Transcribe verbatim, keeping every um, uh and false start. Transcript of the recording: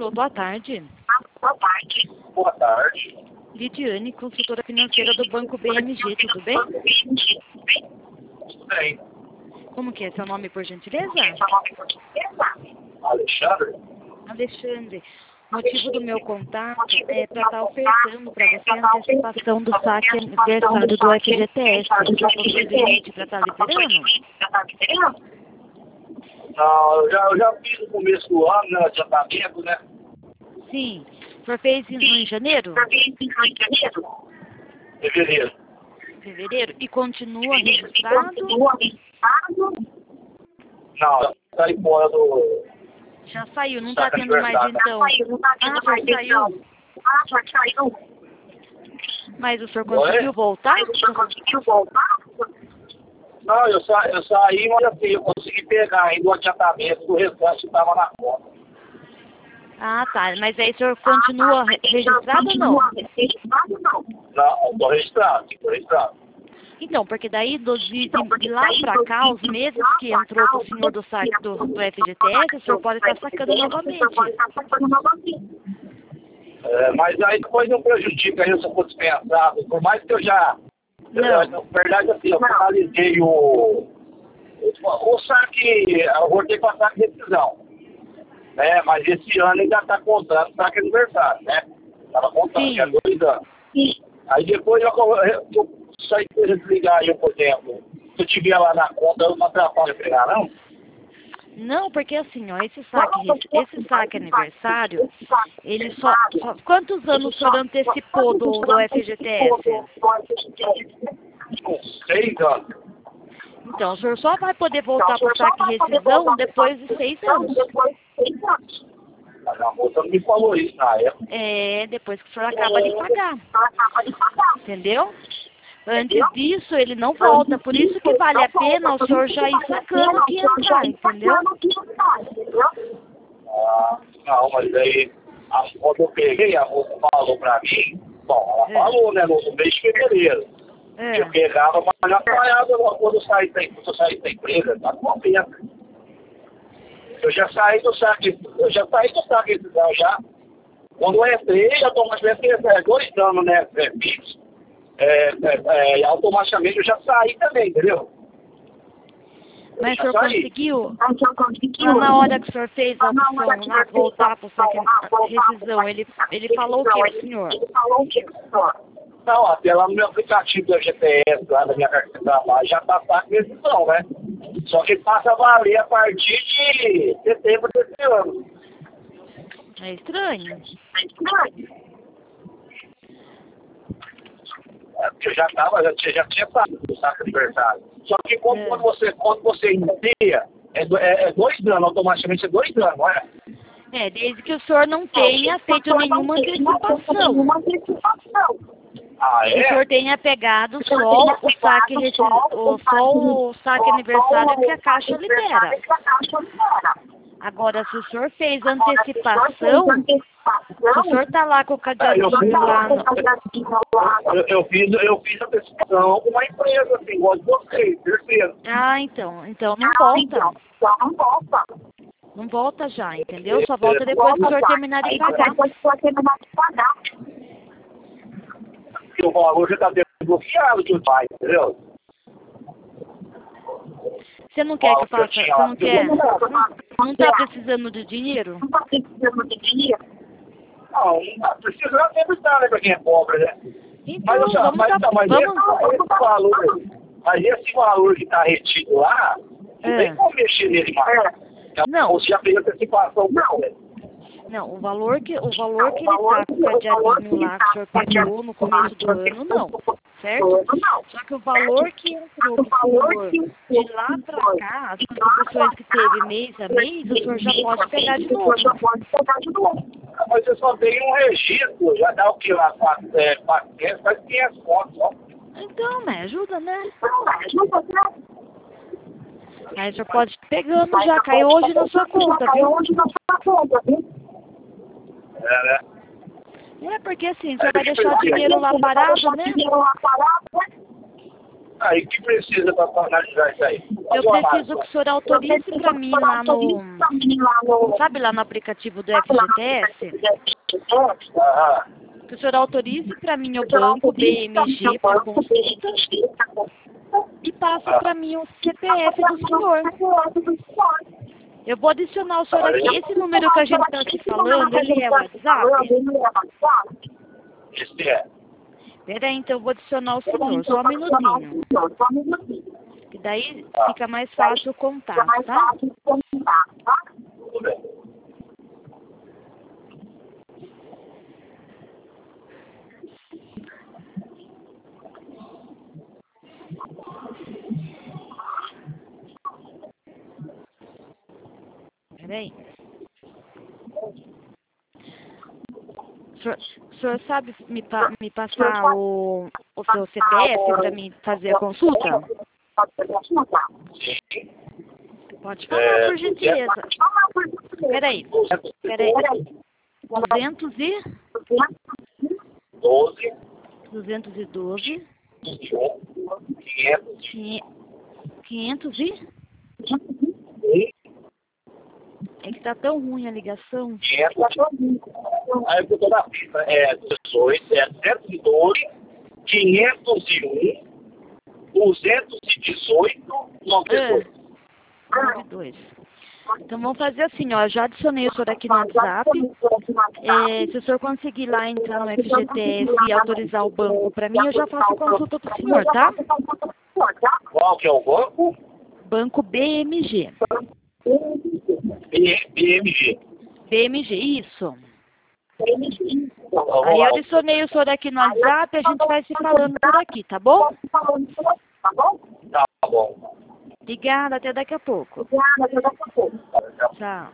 Alô, boa tarde. Boa tarde. Boa tarde. Lidiane, consultora financeira do Banco B M G, tudo bem? Tudo bem. Como que é seu nome, por gentileza? Seu nome por gentileza? Alexandre. Alexandre. O motivo do meu contato é para estar ofertando para você a antecipação do saque aniversário do F G T S. Você possui limite para estar liberando? Não, eu já, eu já fiz no começo do ano, né, adiantamento, né? Sim. O senhor fez isso em janeiro? Fevereiro. Fevereiro? E continua registrado? Não, já saí fora do... Já saiu, não está tendo mais então? Ah, já saiu. Mas o senhor conseguiu Oi? voltar? Não, eu, sa, eu saí, mas assim, eu consegui pegar ainda o adiantamento do restante que estava na conta. Ah, tá. Mas aí o senhor continua re- registrado ou não? Não, estou registrado, estou registrado. Então, porque daí do, de, de, de lá pra cá, os meses que entrou pro senhor do saque do, do F G T S, o senhor pode estar sacando novamente. É, mas aí depois não prejudica eu se eu for dispensado. Por mais que eu já... Não. Eu, na verdade, assim, eu finalizei o... O saque... Eu voltei para saque de decisão. Né? Mas esse ano ainda está contando saque aniversário, né? Estava contando, Sim. já dois anos. Aí depois eu, eu, eu saí para desligar aí, por exemplo. Se eu tiver lá na conta, eu não atrapalho pegar, não? Não, porque assim, ó, esse saque, esse saque aniversário, ele só, só... Quantos anos o senhor antecipou do, do F G T S? Uns seis anos. Então, o senhor só vai poder voltar pro saque rescisão depois de seis anos. Mas a moça não me falou isso na época. É, depois que o senhor acaba de pagar. Entendeu? Antes disso, ele não volta. Por isso que vale a pena o senhor já ir sacando que entrar, entendeu? Ah, não, mas aí, a, quando eu peguei, a moça falou pra mim, bom, ela É. falou, né, no, no mês de fevereiro. É. Eu pegava, mas já trabalhava quando eu saí da, quando eu saí da empresa, tá com a pena. Eu já saí do saque, eu já saí do saque de decisão já. Quando eu entrei, já tô mais é, dois anos, né, é, fixo. É, é, é, automaticamente eu já saí também, entendeu? Eu Mas o já senhor saí. conseguiu, lá na hora que o senhor fez a opção lá, voltar para o saque rescisão, ele, ele falou o que pro senhor? Não, até lá no meu aplicativo do G P S, lá da minha carteira de trabalho, já tá saque de decisão, né? Só que passa a valer a partir de setembro desse ano. É estranho. Eu já tava, já tinha, já tinha saído do saque aniversário. Só que quando, É. quando você, quando você inicia, é, do- é, é dois anos, automaticamente é dois anos, não é? É, desde que o senhor não tenha feito nenhuma antecipação. Ah, Que o é? senhor tenha pegado só o saque, resci- o, só o saque aniversário que a Caixa libera. Agora, se o senhor fez antecipação, se o senhor tá lá com o cadeadinho lá no... Eu, eu fiz, eu fiz a antecipação com uma empresa, assim, igual de vocês, terceiro. Ah, então, então não volta. Não volta já, entendeu? Só volta depois que o senhor terminar de pagar. Porque o valor já está desbloqueado que o pai, entendeu? Você não quer que eu faça? Você não quer? Não, não tá precisando de dinheiro? Não, não precisa sempre estar, né, para quem é pobre, né? Então, Mas, vamos mas, dar... mas, Vamos... esse, esse valor, mas esse valor que está retido lá, não É. tem como mexer nele mais. Não. Você já fez antecipação, não, né? Não, o valor que, o valor que ele tá com o cadeadinho lá que o senhor pegou no começo do ano, não. Certo? Só que o valor que entrou pro senhor de lá pra cá, as contribuições que teve mês a mês, o senhor já pode pegar de novo. Mas você só tem um registro, já dá o que lá? quatrocentos, é, quatrocentos, quase quinhentos pontos, ó. Então, né? Ajuda, né? Aí o senhor pode ir pegando já, cai hoje na sua conta, viu? É, né? É, porque assim, o senhor vai deixar o dinheiro lá parado, né? Aí, o que precisa para analisar isso aí? Eu preciso que o senhor autorize para mim lá no... Sabe lá no aplicativo do F G T S? Ah, Que o senhor autorize para mim o banco B M G para consulta e passe para mim o C P F do senhor. Eu vou adicionar o senhor aqui. Esse número que a gente está aqui falando, ele é o WhatsApp? esse é. Peraí, então eu vou adicionar o senhor, só um minutinho. Que daí fica mais fácil o contato, tá? Tudo bem. Peraí. O senhor, o senhor sabe me, pa, me passar o, o seu C P F para mim fazer a consulta? Sim. Pode falar, É, por gentileza. Peraí, peraí. duzentos e? doze, duzentos e doze. vinte e um, quinhentos. quinhentos e? É que tá tão ruim a ligação. quinhentos. Aí eu tô na pista. É dezoito, setecentos e doze, quinhentos e um, duzentos e dezoito, noventa e dois. noventa e dois. Então vamos fazer assim, ó. Já adicionei o senhor aqui no WhatsApp. É, se o senhor conseguir lá entrar no F G T S e autorizar o banco para mim, eu já faço consulta pro senhor, tá? Qual que é o banco? Banco B M G. B M G. B M G, isso. Aí eu adicionei o senhor aqui no WhatsApp e a gente vai se falando por aqui, tá bom? Tá bom. Obrigada, até daqui a pouco. Tchau.